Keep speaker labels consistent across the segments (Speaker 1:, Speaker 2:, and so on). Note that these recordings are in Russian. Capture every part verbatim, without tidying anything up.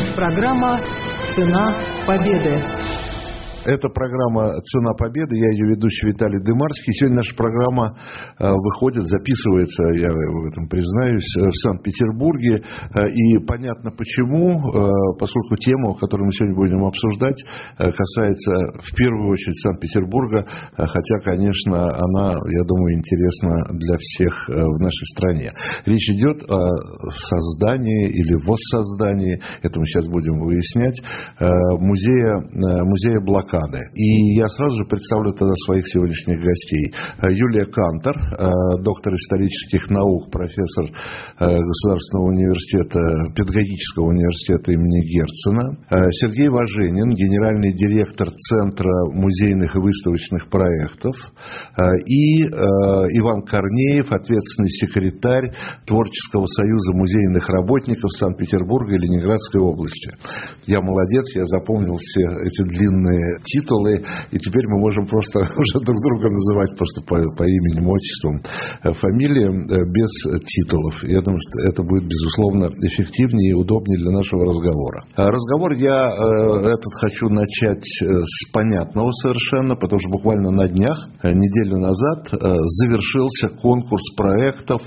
Speaker 1: Программа «Цена победы».
Speaker 2: Это программа «Цена победы». Я ее ведущий Виталий Дымарский. Сегодня наша программа выходит, записывается, я в этом признаюсь, в Санкт-Петербурге. И понятно почему, поскольку тема, которую мы сегодня будем обсуждать, касается в первую очередь Санкт-Петербурга, хотя, конечно, она, я думаю, интересна для всех в нашей стране. Речь идет о создании или воссоздании, это мы сейчас будем выяснять, музея, музея блокады. И я сразу же представлю тогда своих сегодняшних гостей. Юлия Кантор, доктор исторических наук, профессор Государственного университета, педагогического университета имени Герцена. Сергей Важенин, генеральный директор Центра музейных и выставочных проектов. И Иван Корнеев, ответственный секретарь Творческого союза музейных работников Санкт-Петербурга и Ленинградской области. Я молодец, я запомнил все эти длинные титулы, и теперь мы можем просто уже друг друга называть просто по, по именем, отчествам, фамилиям, без титулов. Я думаю, что это будет, безусловно, эффективнее и удобнее для нашего разговора. Разговор я этот хочу начать с понятного совершенно, потому что буквально на днях, неделю назад, завершился конкурс проектов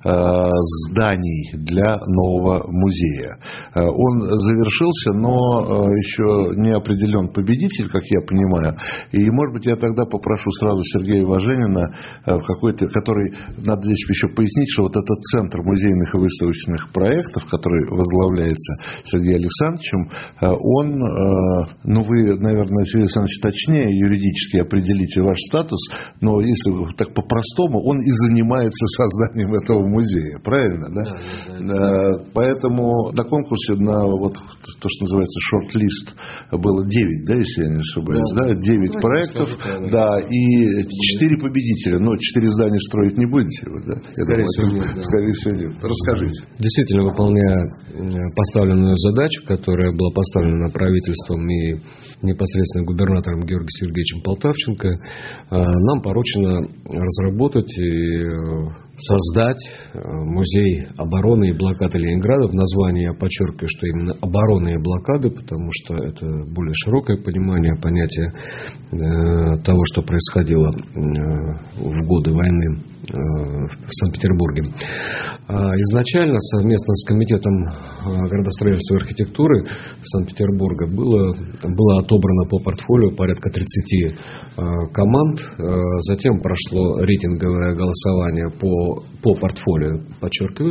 Speaker 2: зданий для нового музея. Он завершился, но еще не определен победитель, как я понимаю. И, может быть, я тогда попрошу сразу Сергея Важенина, какой-то, который, надо здесь еще пояснить, что вот этот Центр музейных и выставочных проектов, который возглавляется Сергеем Александровичем, он, ну, вы, наверное, Сергей Александрович, точнее юридически определите ваш статус, но если так по-простому, он и занимается созданием этого музея. Правильно, да? Да, да, да. Поэтому на конкурсе, на вот то, что называется шорт-лист, было девять, да, если я не ошибаюсь, да, девять да, проектов, да, да, и четыре победителя, но четыре здания строить не будете, да?
Speaker 3: Скорее всего нет. Да.
Speaker 2: Скорее всего нет. Расскажите.
Speaker 3: Действительно, выполняя поставленную задачу, которая была поставлена правительством и непосредственно губернатором Георгием Сергеевичем Полтавченко, нам поручено разработать и создать музей обороны и блокады Ленинграда. В названии я подчеркиваю, что именно обороны и блокады, потому что это более широкое понимание понятия того, что происходило в годы войны в Санкт-Петербурге. Изначально совместно с Комитетом градостроительства и архитектуры Санкт-Петербурга было, было отобрано по портфолио порядка тридцати команд. Затем прошло рейтинговое голосование по, по портфолио, подчеркиваю,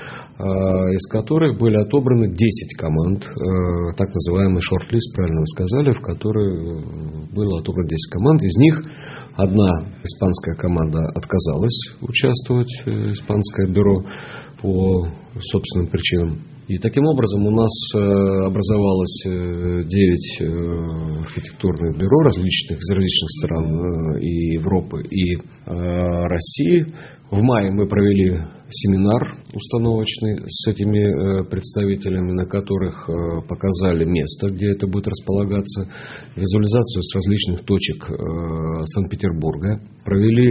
Speaker 3: из которых были отобраны десять команд, так называемый шорт-лист, правильно вы сказали, в который было отобрано десять команд. Из них одна испанская команда отказалась участвовать, испанское бюро, по собственным причинам. И таким образом у нас образовалось девять архитектурных бюро различных, из различных стран и Европы, и России. В мае мы провели семинар установочный с этими представителями, на которых показали место, где это будет располагаться, визуализацию с различных точек Санкт-Петербурга. Провели,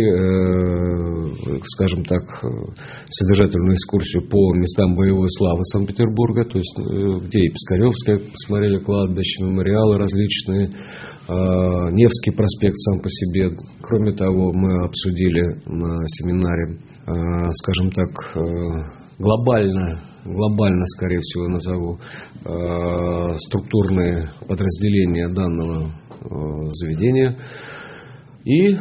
Speaker 3: скажем так, содержательную экскурсию по местам боевой славы Санкт-Петербурга, то есть где и Пискаревское, посмотрели кладбище, мемориалы различные, Невский проспект сам по себе. Кроме того, мы обсудили на семинаре, скажем так, глобально, глобально, скорее всего, назову, структурные подразделения данного заведения. И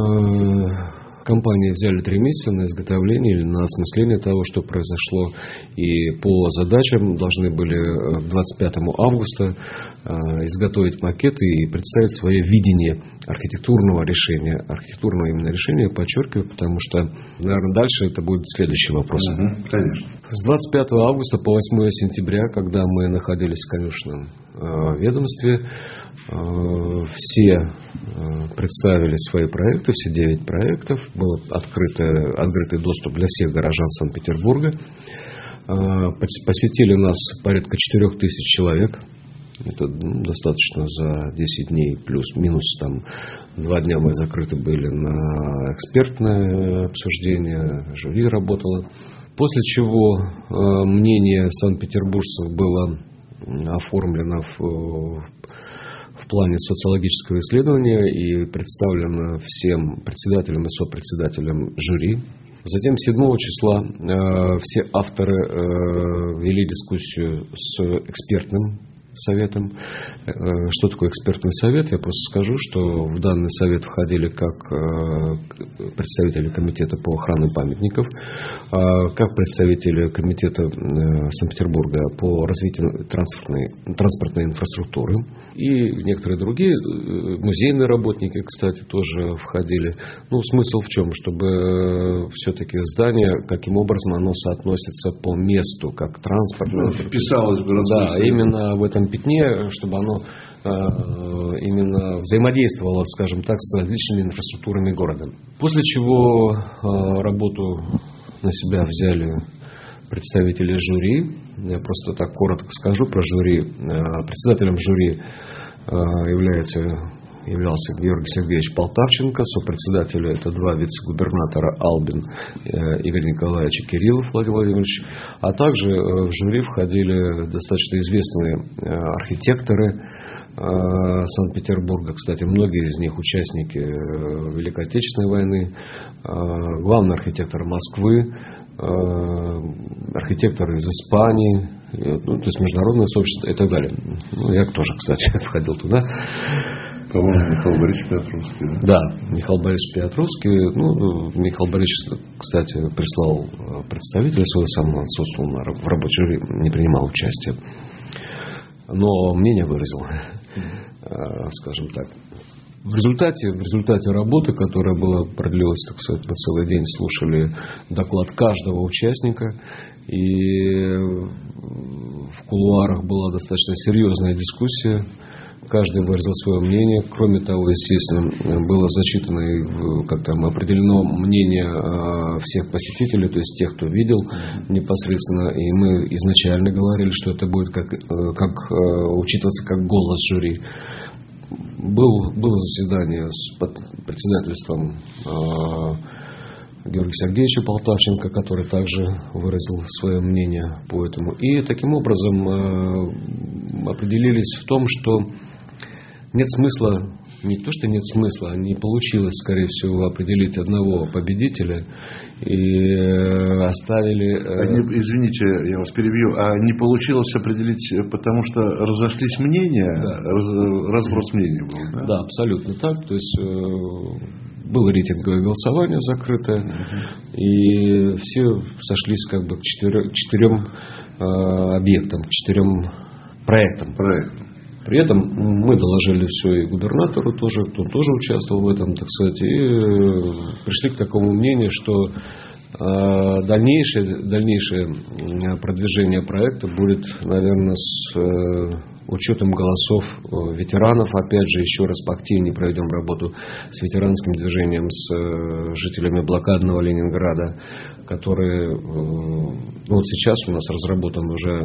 Speaker 3: компании взяли три месяца на изготовление или на осмысление того, что произошло. И по задачам должны были к двадцать пятому августа изготовить макеты и представить свое видение архитектурного решения. Архитектурного именно решения, подчеркиваю, потому что, наверное, дальше это будет следующий вопрос.
Speaker 2: Угу, конечно.
Speaker 3: С двадцать пятого августа по восьмое сентября, когда мы находились в конюшенном ведомстве, все представили свои проекты, все девять проектов. Был открытый, открытый доступ для всех горожан Санкт-Петербурга. Посетили нас порядка четырех тысяч человек. Это ну, достаточно за десять дней, плюс-минус там два дня мы закрыты были на экспертное обсуждение, жюри работало. После чего мнение санкт-петербуржцев было оформлена в, в плане социологического исследования и представлена всем председателям и сопредседателям жюри. Затем седьмого числа э, все авторы э, вели дискуссию с экспертным советом. Э, что такое экспертный совет? Я просто скажу, что в данный совет входили как э, представители комитета по охране памятников, э, как представители комитета э, Санкт-Петербурга по развитию транспортной, транспортной инфраструктуры и некоторые другие, э, музейные работники, кстати, тоже входили. Ну, смысл в чем? Чтобы э, все-таки здание, каким образом оно соотносится по месту, как транспортное.
Speaker 2: Вписалось в городской.
Speaker 3: Да, именно в этом пятне, чтобы оно э, именно взаимодействовало, скажем так, с различными инфраструктурами города. После чего э, работу на себя взяли представители жюри. Я просто так коротко скажу про жюри. Э, председателем жюри э, является являлся Георгий Сергеевич Полтавченко, сопредседатели это два вице-губернатора Албин Игорь Николаевич и Кириллов Владимир Владимирович, а также в жюри входили достаточно известные архитекторы Санкт-Петербурга, кстати, многие из них участники Великой Отечественной войны, главный архитектор Москвы, архитекторы из Испании, ну, то есть международное сообщество и так далее. Ну, я тоже, кстати, входил туда.
Speaker 2: По-моему, Михаил Борисович Петровский. Да?
Speaker 3: Да, Михаил Борисович Петровский. Ну, Михаил Борисович, кстати, прислал представителя своего, сам отсутствовал в рабочем жюри, не принимал участия. Но мнение выразил, скажем так. В результате, в результате работы, которая была, продлилась, так сказать, на целый день, слушали доклад каждого участника. И в кулуарах была достаточно серьезная дискуссия. Каждый выразил свое мнение. Кроме того, естественно, было зачитано и как там определено мнение всех посетителей, то есть тех, кто видел непосредственно. И мы изначально говорили, что это будет как, как учитываться как голос жюри. Был, было заседание с председательством Георгия Сергеевича Полтавченко, который также выразил свое мнение по этому. И таким образом определились в том, что нет смысла, не то, что нет смысла, а не получилось, скорее всего, определить одного победителя и оставили...
Speaker 2: Не, извините, я вас перебью. А не получилось определить, потому что разошлись мнения, да. раз, разброс мнений был, да?
Speaker 3: Да, абсолютно так. То есть было рейтинговое голосование закрытое, угу. И все сошлись как бы к четырем, четырем э, объектам, к четырем проектам.
Speaker 2: Проектам.
Speaker 3: При этом мы доложили все и губернатору тоже, кто тоже участвовал в этом, так сказать, и пришли к такому мнению, что дальнейшее, дальнейшее продвижение проекта будет, наверное, с учетом голосов ветеранов. Опять же, еще раз поактивнее проведем работу с ветеранским движением, с жителями блокадного Ленинграда, которые, ну, вот сейчас у нас разработан уже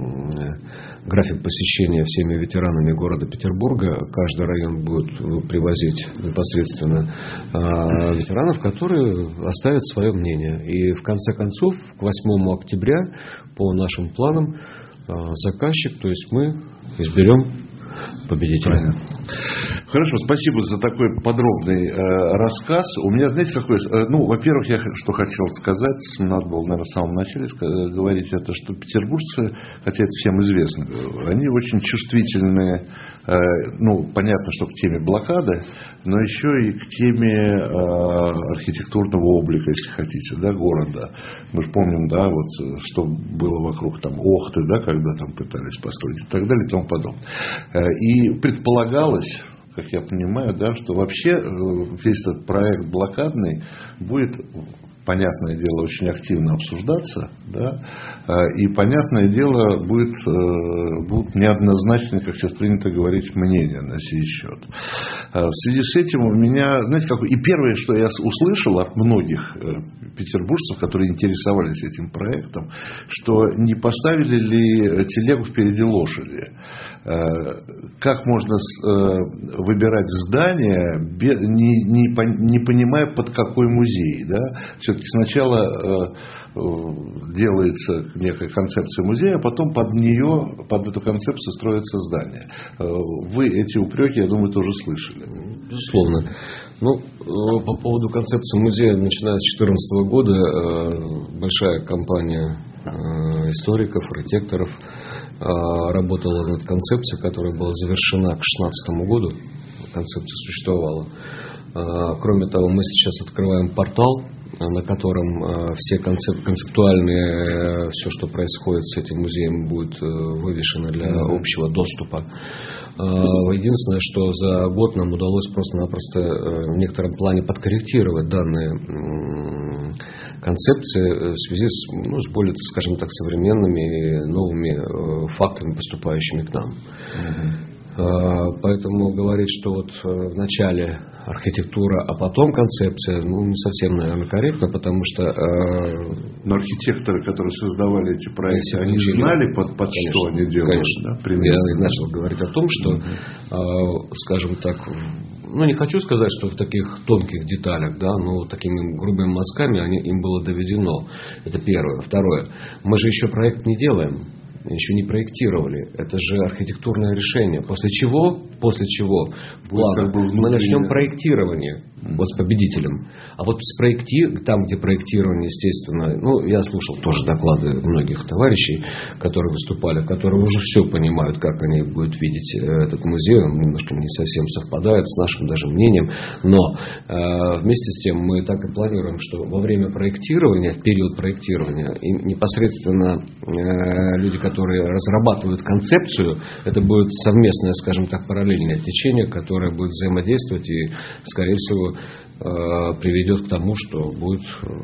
Speaker 3: график посещения всеми ветеранами города Петербурга. Каждый район будет привозить непосредственно ветеранов, которые оставят свое мнение. И в конце концов, к восьмому октября, по нашим планам, заказчик, то есть мы изберем победителя.
Speaker 2: Правильно. Хорошо, спасибо за такой подробный э, рассказ. У меня, знаете, какой... Э, ну, во-первых, я что хотел сказать, надо было, наверное, в самом начале сказать, говорить это, что петербуржцы, хотя это всем известно, они очень чувствительные, э, ну, понятно, что к теме блокады, но еще и к теме э, архитектурного облика, если хотите, да, города. Мы же помним, да, вот, что было вокруг там Охты, да, когда там пытались построить и так далее и тому подобное. Э, и предполагалось, как я понимаю, да, что вообще весь этот проект блокадный будет, понятное дело, очень активно обсуждаться, да, и, понятное дело, будет, будут неоднозначные, как сейчас принято говорить, мнения на сей счет. В связи с этим у меня, знаете, как... и первое, что я услышал от многих петербуржцев, которые интересовались этим проектом, что не поставили ли телегу впереди лошади. Как можно выбирать здание, не, не, не понимая, под какой музей, да? Все-таки все-таки сначала делается некая концепция музея, а потом под нее, под эту концепцию строится здание. Вы эти упреки, я думаю, тоже слышали.
Speaker 3: Безусловно. Ну, по поводу концепции музея, начиная с две тысячи четырнадцатого года, большая компания историков, архитекторов работала над концепцией, которая была завершена к две тысячи шестнадцатому году. Концепция существовала. Кроме того, мы сейчас открываем портал, на котором все концеп- концептуальные, все, что происходит с этим музеем, будет вывешено для общего доступа. Единственное, что за год нам удалось просто-напросто в некотором плане подкорректировать данные концепции в связи с, ну, с более, скажем так, современными новыми фактами, поступающими к нам. Поэтому говорить, что вот вначале архитектура, а потом концепция, ну, не совсем, наверное, корректно, потому что...
Speaker 2: Но архитекторы, которые создавали эти проекты, они знали, под, под конечно, что они делают?
Speaker 3: Конечно. Да, я начал говорить о том, что, угу. скажем так, ну, не хочу сказать, что в таких тонких деталях, да, но такими грубыми мазками они, им было доведено. Это первое. Второе. Мы же еще проект не делаем. Еще не проектировали. Это же архитектурное решение. После чего, после чего плана, мы начнем проектирование вот с победителем. А вот с проекти... там, где проектирование, естественно, ну, я слушал тоже доклады многих товарищей, которые выступали, которые уже все понимают, как они будут видеть этот музей. Он немножко не совсем совпадает с нашим даже мнением. Но э, вместе с тем мы так и планируем, что во время проектирования, в период проектирования, и непосредственно э, люди, которые разрабатывают концепцию, это будет совместное, скажем так, параллельное течение, которое будет взаимодействовать и, скорее всего, приведет к тому, что будет...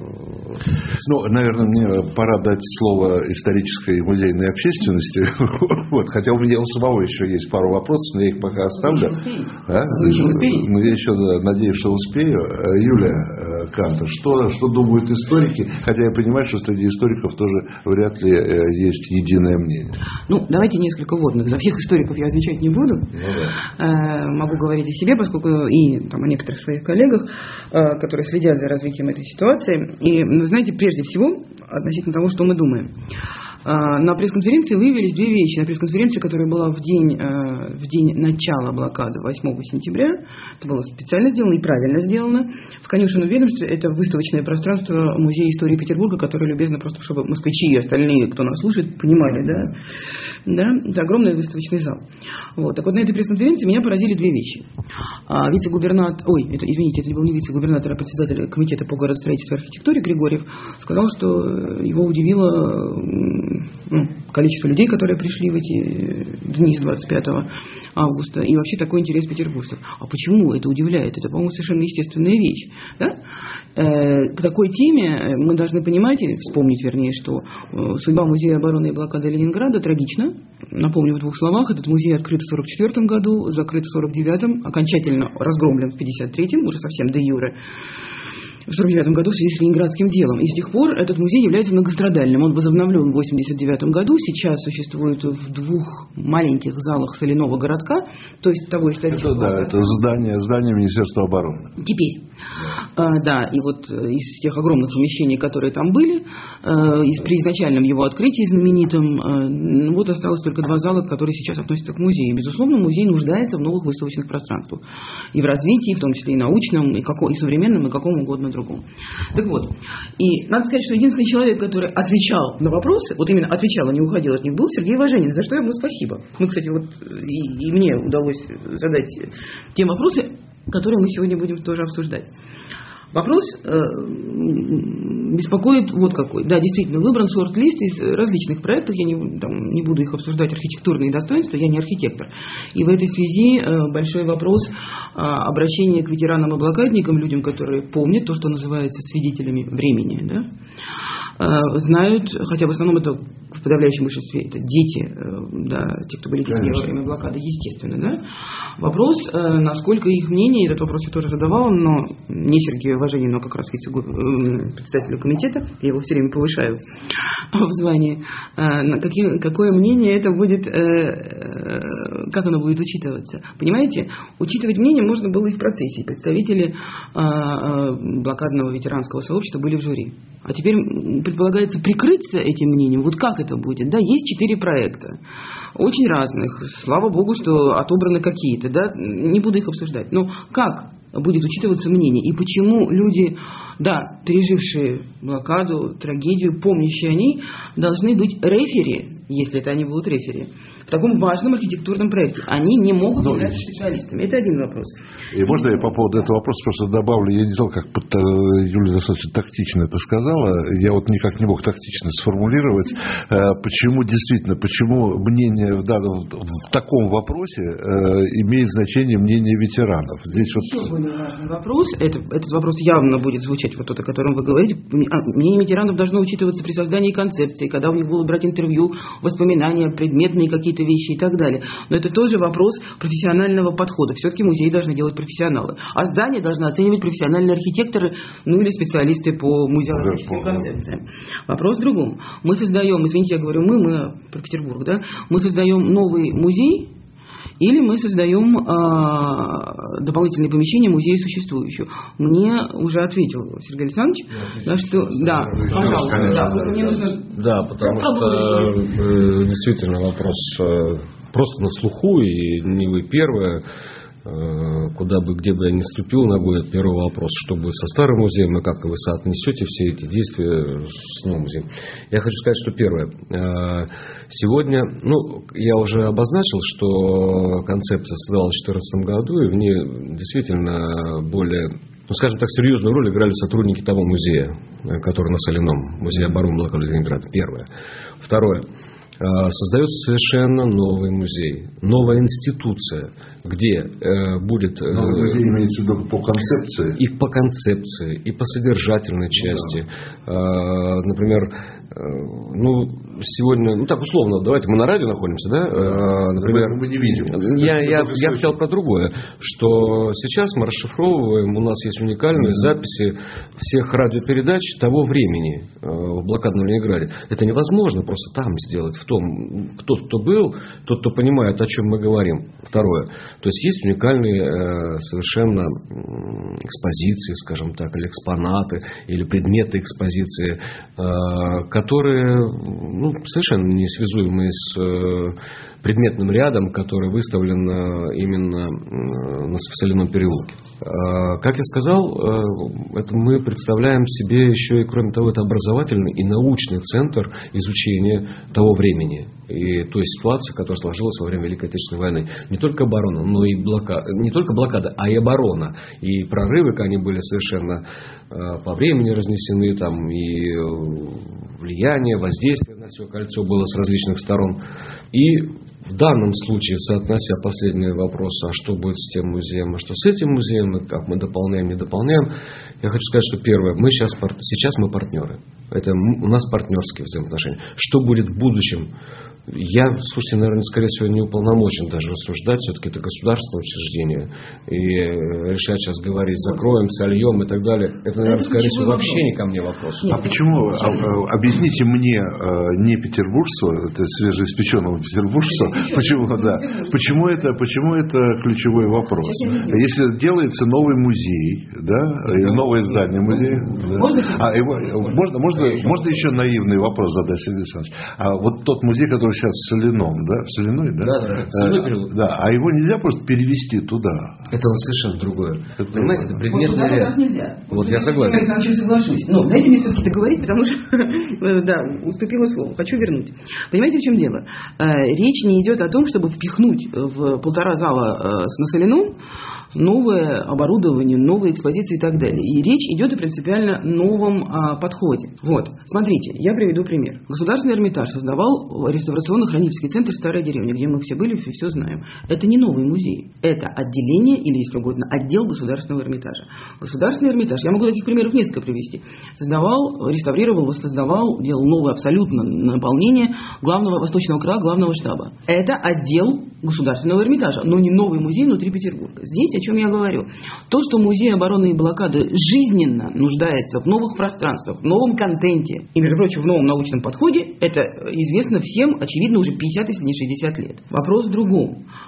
Speaker 2: Ну, наверное, мне пора дать слово исторической и музейной общественности. Вот. Хотя у меня у самого еще есть пару вопросов, но я их пока оставлю. А? Но я еще надеюсь, что успею. Юлия Кантор, что, что думают историки? Хотя я понимаю, что среди историков тоже вряд ли есть единое мнение.
Speaker 1: Ну, давайте несколько вводных. За всех историков я отвечать не буду. Ну, да. Могу говорить о себе, поскольку и там, о некоторых своих коллегах, которые следят за развитием этой ситуации. И, вы знаете, прежде всего, относительно того, что мы думаем. На пресс-конференции выявились две вещи. На пресс-конференции, которая была в день, в день начала блокады, восьмого сентября, это было специально сделано и правильно сделано. В конюшенном ведомстве это выставочное пространство Музея истории Петербурга, которое любезно, просто чтобы москвичи и остальные, кто нас слушает, понимали, да? Да? Это огромный выставочный зал. Вот. Так вот, на этой пресс-конференции меня поразили две вещи. А, вице-губернатор, ой, это, извините, это был не вице-губернатор, а председатель комитета по городостроительству и архитектуре Григорьев, сказал, что его удивило ну, количество людей, которые пришли в эти дни с двадцать пятого августа, и вообще такой интерес петербуржцев. А почему это удивляет? Это, по-моему, совершенно естественная вещь. Да? Э, к такой теме мы должны понимать, или вспомнить, вернее, что э, судьба Музея обороны и блокады Ленинграда трагична. Напомню в двух словах, этот музей открыт в сорок четвёртом году, закрыт в сорок девятом, окончательно разгромлен в пятьдесят третьем, уже совсем де юре. В сорок девятом году в связи с Ленинградским делом. И с тех пор этот музей является многострадальным. Он возобновлен в восемьдесят девятом году. Сейчас существует в двух маленьких залах соляного городка, то есть того исторического...
Speaker 2: Это, да, это здание, здание Министерства обороны.
Speaker 1: Теперь. Да. А, да, и вот из тех огромных помещений, которые там были, а, из, при изначальном его открытии знаменитом, а, вот осталось только два зала, которые сейчас относятся к музею. Безусловно, музей нуждается в новых выставочных пространствах. И в развитии, в том числе и научном, и, како, и современном, и каком угодно другому. Так вот, и надо сказать, что единственный человек, который отвечал на вопросы, вот именно отвечал, а не уходил от них, был Сергей Важенин, за что ему спасибо. Ну, кстати, вот и, и мне удалось задать те вопросы, которые мы сегодня будем тоже обсуждать. Вопрос э, беспокоит вот какой. Да, действительно, выбран шорт-лист из различных проектов. Я не, там, не буду их обсуждать, архитектурные достоинства, я не архитектор. И в этой связи э, большой вопрос э, обращения к ветеранам и блокадникам, людям, которые помнят то, что называется свидетелями времени. Да? Э, знают, хотя в основном это в подавляющем большинстве это дети, э, да, те, кто были детьми во время блокады, естественно. Да? Вопрос, э, насколько их мнение, этот вопрос я тоже задавала, но не Сергею Важенину, но как раз председателю комитета, я его все время повышаю в звании, какие, какое мнение это будет как оно будет учитываться? Понимаете, учитывать мнение можно было и в процессе. Представители э, э, блокадного ветеранского сообщества были в жюри. А теперь предполагается прикрыться этим мнением. Вот как это будет? Да, есть четыре проекта, очень разных. Слава богу, что отобраны какие-то, да, не буду их обсуждать. Но как будет учитываться мнение? И почему люди, да, пережившие блокаду, трагедию, помнящие о ней, должны быть рефери, если это они будут рефери, в таком важном архитектурном проекте? Они не могут
Speaker 2: Но...
Speaker 1: являться специалистами. Это один вопрос.
Speaker 2: И можно я по поводу этого вопроса просто добавлю? Я не знал, как Юлия достаточно тактично это сказала. Я вот никак не мог тактично сформулировать. Почему действительно, почему мнение в, данном, в таком вопросе имеет значение мнение ветеранов? Здесь
Speaker 1: Еще
Speaker 2: вот...
Speaker 1: более важный вопрос. Это, этот вопрос явно будет звучать, вот тот, о котором вы говорите. Мнение ветеранов должно учитываться при создании концепции, когда у них будут брать интервью, воспоминания, предметные какие-то вещи и так далее. Но это тоже вопрос профессионального подхода. Все-таки музеи должны делать профессионалы. А здание должны оценивать профессиональные архитекторы, ну или специалисты по музеологическим концепциям. Вопрос в другом. Мы создаем, извините, я говорю мы, мы про Петербург, да, мы создаем новый музей, или мы создаем э, дополнительные помещения музея существующего. Мне уже ответил Сергей Александрович, да, что... Да, пожалуйста, да, да, мне нужно...
Speaker 3: Да, потому что э, действительно вопрос э, просто на слуху, и не вы первые. Куда бы, где бы я ни ступил ногой, это первый вопрос, что будет со старым музеем и как вы соотнесете все эти действия с новым музеем. Я хочу сказать, что первое. Сегодня, ну, я уже обозначил, что концепция создавалась в две тысячи четырнадцатом году, и в ней действительно более, ну, скажем так, серьезную роль играли сотрудники того музея, который на Соляном, музей обороны блокады Ленинграда. Первое. Второе. Создается совершенно новый музей, новая институция, где э, будет... Э,
Speaker 2: новый музей имеется в виду по концепции?
Speaker 3: И по концепции, и по содержательной части. Ну, да. э, например, э, ну, сегодня, ну так условно, давайте, мы на радио находимся, да? Э, например,
Speaker 2: мы не видим.
Speaker 3: Я, я, я хотел про другое, что сейчас мы расшифровываем, у нас есть уникальные mm-hmm. записи всех радиопередач того времени э, в блокадном Ленинграде. Это невозможно просто там сделать, в том, кто, кто был, тот, кто понимает, о чем мы говорим. Второе. То есть есть уникальные э, совершенно экспозиции, скажем так, или экспонаты, или предметы экспозиции, э, которые ну, совершенно несвязуемые с э, предметным рядом, который выставлен э, именно э, на Соляном переулке. Э, как я сказал, э, это мы представляем себе еще и, кроме того, это образовательный и научный центр изучения того времени и той ситуации, которая сложилась во время Великой Отечественной войны. Не только оборона, но и блокада, не только блокада, а и оборона. И прорывы, они были совершенно э, по времени разнесены, там, и влияние, воздействие на все кольцо было с различных сторон. И в данном случае, соотнося последний вопрос, а что будет с тем музеем, а что с этим музеем, и как мы дополняем, не дополняем, я хочу сказать, что первое, мы сейчас, сейчас мы партнеры. Это у нас партнерские взаимоотношения. Что будет в будущем? Я, слушайте, наверное, скорее всего, не уполномочен даже рассуждать. Все-таки это государственное учреждение. И решать сейчас говорить, закроем, сольем и так далее. Это, наверное, скорее всего, вообще не ко мне вопрос.
Speaker 2: А почему, объясните мне, не петербуржцу, это свежеиспеченного петербуржца, почему, да, почему это, почему это ключевой вопрос? Если делается новый музей, да, новое здание музея, да, а его, можно, можно, можно еще наивный вопрос задать, Сергей Александрович? А вот тот музей, который сейчас в Соляном, да? В Соляной, да?
Speaker 3: Да, да.
Speaker 2: Э, да. А его нельзя просто перевести туда.
Speaker 3: Это вот совершенно другое. Это Понимаете, это предметный
Speaker 1: вот,
Speaker 3: ряд.
Speaker 1: Нельзя.
Speaker 3: Вот, вот я согласен.
Speaker 1: Я с соглашусь. Но дайте мне все-таки договорить, потому что, да, уступила слово. Хочу вернуть. Понимаете, в чем дело? Речь не идет о том, чтобы впихнуть в полтора зала на Соляном новое оборудование, новые экспозиции и так далее. И речь идет о принципиально новом а, подходе. Вот, смотрите, я приведу пример. Государственный Эрмитаж создавал реставрационно-хранительский центр «Старая деревня», где мы все были, все, все знаем. Это не новый музей. Это отделение, или, если угодно, отдел Государственного Эрмитажа. Государственный Эрмитаж, я могу таких примеров несколько привести, создавал, реставрировал, воссоздавал, делал новое абсолютно наполнение главного восточного края, главного штаба. Это отдел Государственного Эрмитажа, но не новый музей внутри Петербурга. Здесь о чем я говорю? То, что музей обороны и блокады жизненно нуждается в новых пространствах, в новом контенте и, между прочим, в новом научном подходе, это известно всем, очевидно, уже пятьдесят, если не шестьдесят лет. Вопрос в другом.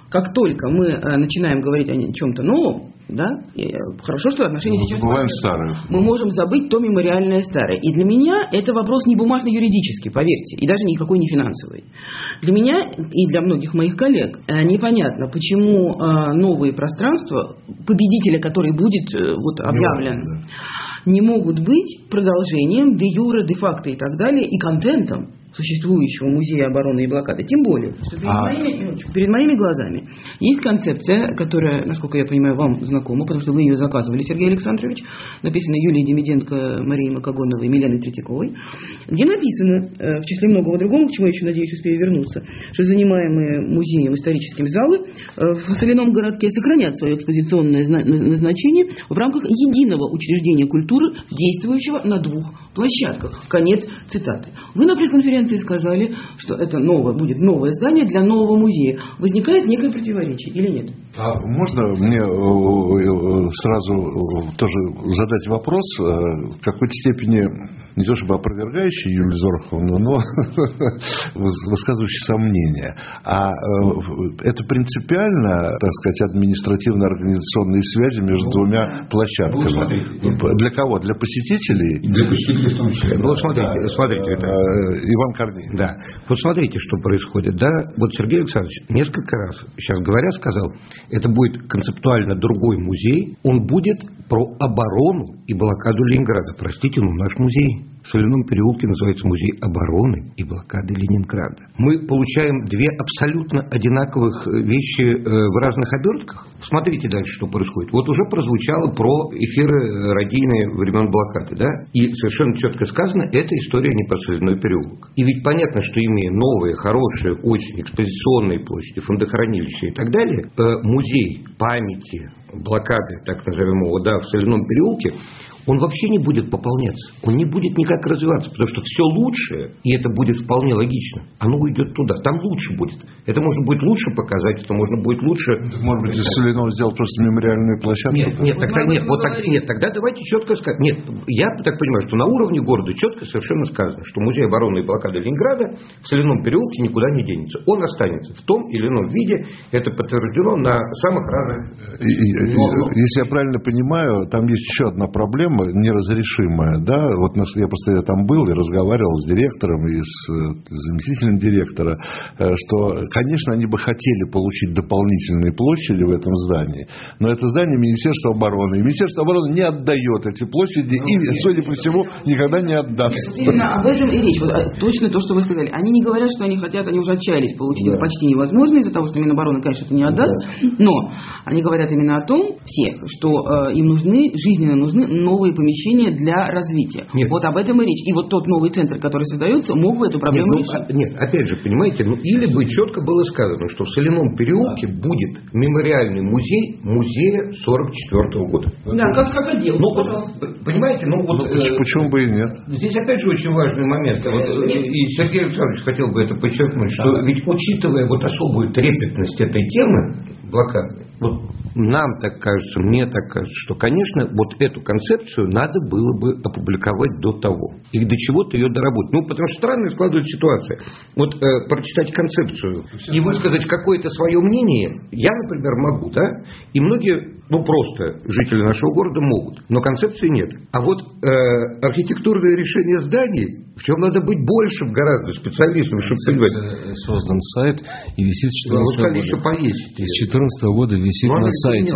Speaker 1: как только мы начинаем говорить о чем-то новом, да, хорошо, что отношения сейчас
Speaker 2: забываем старые.
Speaker 1: Мы можем забыть то мемориальное старое. И для меня это вопрос не бумажно-юридический, поверьте, и даже никакой не финансовый. Для меня и для многих моих коллег непонятно, почему новые пространства, победителя, который будет вот объявлен, не могут быть продолжением де юре, де факто и так далее, и контентом существующего музея обороны и блокады. Тем более, что перед, а... моими, перед моими глазами есть концепция, которая, насколько я понимаю, вам знакома, потому что вы ее заказывали, Сергей Александрович, написанная Юлией Демиденко, Марией Макогоновой и Миленой Третьяковой, где написано, в числе многого другого, к чему я еще, надеюсь, успею вернуться, что занимаемые музеем историческим залы в соляном городке сохранят свое экспозиционное назначение в рамках единого учреждения культуры, действующего на двух площадках. Конец цитаты. Вы на пресс-конференции сказали, что это новое, будет новое здание для нового музея. Возникает некое противоречие или нет?
Speaker 2: А можно мне сразу тоже задать вопрос, в какой-то степени не то чтобы опровергающий Юлию Зороховну, но высказывающий сомнения. А это принципиально, так сказать, административно-организационные связи между двумя площадками? Для кого? Для посетителей?
Speaker 4: Для посетителей в том числе.
Speaker 3: Ну, вот смотрите, смотрите, это...
Speaker 2: Иван Корнеев.
Speaker 3: Да. Вот смотрите, что происходит. Да? Вот Сергей Александрович несколько раз, сейчас говоря, сказал, это будет концептуально другой музей. Он будет про оборону и блокаду Ленинграда. Простите, но наш музей в Соляном переулке называется Музей обороны и блокады Ленинграда. Мы получаем две абсолютно одинаковых вещи в разных обертках. Смотрите дальше, что происходит. Вот уже прозвучало про эфиры радийные времен блокады, да? И совершенно четко сказано, это история не про Соляной переулок. И ведь понятно, что имея новые, хорошие, очень экспозиционные площади, фондохранилища и так далее, музей памяти блокады, так назовемого, да, в Соляном переулке, он вообще не будет пополняться, он не будет никак развиваться, потому что все лучшее, и это будет вполне логично, оно уйдет туда, там лучше будет. Это можно будет лучше показать, это можно будет лучше...
Speaker 2: Может быть, из Соляного сделать просто мемориальную площадку?
Speaker 3: Нет, нет, тогда, нет, вот так, нет, тогда давайте четко сказать. Нет, я так понимаю, что на уровне города четко совершенно сказано, что Музей обороны и блокады Ленинграда в Соляном переулке никуда не денется. Он останется в том или ином виде, это подтверждено на самых разных...
Speaker 2: И, и, если я правильно понимаю, там есть еще одна проблема, неразрешимая, да, вот я постоянно там был и разговаривал с директором и с заместителем директора, что, конечно, они бы хотели получить дополнительные площади в этом здании, но это здание Министерства обороны, и Министерство обороны не отдает эти площади и, судя по всему, никогда не отдаст.
Speaker 1: Именно об этом и речь. Вот, точно то, что вы сказали. Они не говорят, что они хотят, они уже отчаялись получить, да. Это почти невозможно из-за того, что Минобороны, конечно, это не отдаст, да. Но они говорят именно о том, все, что э, им нужны, жизненно нужны новые помещения для развития. Нет. Вот об этом и речь. И вот тот новый центр, который создается, мог бы эту проблему
Speaker 3: нет,
Speaker 1: решить.
Speaker 3: Ну, нет, опять же, понимаете, ну, или бы четко было сказано, что в Соляном переулке будет мемориальный музей музея сорок четвёртого года.
Speaker 1: Да, как, как отдел.
Speaker 3: Ну, понимаете, ну вот...
Speaker 2: Ну, почему бы и нет?
Speaker 3: Здесь опять же очень важный момент. Вот, и Сергей Александрович хотел бы это подчеркнуть, что да. Ведь учитывая вот особую трепетность этой темы, блокады, вот нам так кажется, мне так кажется, что, конечно, вот эту концепцию надо было бы опубликовать до того. И до чего-то ее доработать. Ну, потому что странная складывается ситуация. Вот э, прочитать концепцию и высказать какое-то свое мнение, я, например, могу, да? И многие, ну, просто жители нашего города могут. Но концепции нет. А вот э, архитектурное решение зданий, в чем надо быть больше гораздо специалистом, чтобы понимать.
Speaker 5: Создан сайт и висит с четырнадцатого года.
Speaker 3: Еще повесить.
Speaker 5: С четырнадцатого года висит
Speaker 3: ну,
Speaker 5: на сайте.